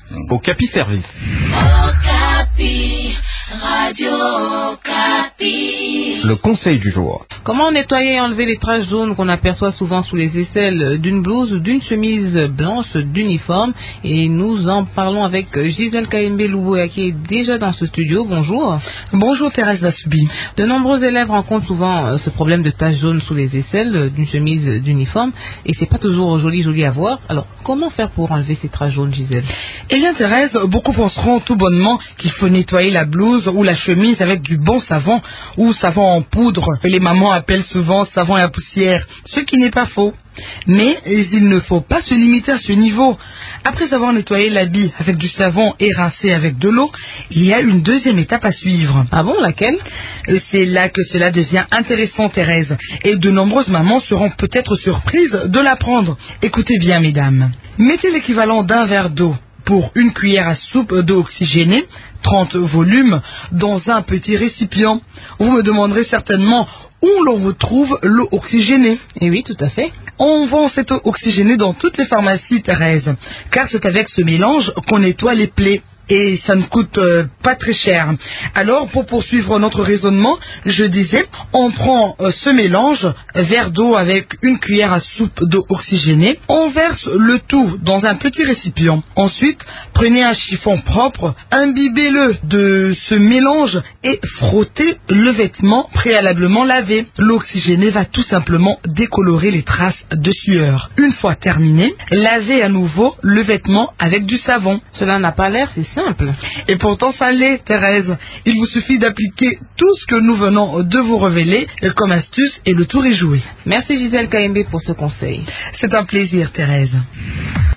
Okapi Service. Okapi, Radio Okapi. Le conseil du jour. Comment nettoyer et enlever les taches jaunes qu'on aperçoit souvent sous les aisselles d'une blouse ou d'une chemise blanche d'uniforme? Et nous en parlons avec Gisèle Kaembe-Louboya qui est déjà dans ce studio. Bonjour. Bonjour Thérèse Vassubi. De nombreux élèves rencontrent souvent ce problème de taches jaunes sous les aisselles d'une chemise d'uniforme et c'est pas toujours joli à voir. Alors comment faire pour enlever ces taches jaunes, Gisèle? Eh bien Thérèse, beaucoup penseront tout bonnement qu'il faut nettoyer la blouse ou la chemise avec du bon savon ou savon en poudre. Les mamans appellent souvent savon à poussière, ce qui n'est pas faux. Mais il ne faut pas se limiter à ce niveau. Après avoir nettoyé l'habit avec du savon et rincé avec de l'eau, il y a une deuxième étape à suivre. Ah bon, laquelle? C'est là que cela devient intéressant, Thérèse. Et de nombreuses mamans seront peut-être surprises de l'apprendre. Écoutez bien, mesdames. Mettez l'équivalent d'un verre d'eau pour une cuillère à soupe d'eau oxygénée, 30 volumes, dans un petit récipient. Vous me demanderez certainement où l'on retrouve l'eau oxygénée. Eh oui, tout à fait. On vend cette eau oxygénée dans toutes les pharmacies, Thérèse, car c'est avec ce mélange qu'on nettoie les plaies. Et ça ne coûte pas très cher. Alors, pour poursuivre notre raisonnement, je disais, on prend ce mélange, verre d'eau avec une cuillère à soupe d'eau oxygénée, on verse le tout dans un petit récipient. Ensuite, prenez un chiffon propre, imbibez-le de ce mélange et frottez le vêtement préalablement lavé. L'eau oxygénée va tout simplement décolorer les traces de sueur. Une fois terminé, lavez à nouveau le vêtement avec du savon. Cela n'a pas l'air, c'est simple. Et pourtant ça l'est, Thérèse. Il vous suffit d'appliquer tout ce que nous venons de vous révéler comme astuce et le tour est joué. Merci Gisèle Kaembe pour ce conseil. C'est un plaisir, Thérèse.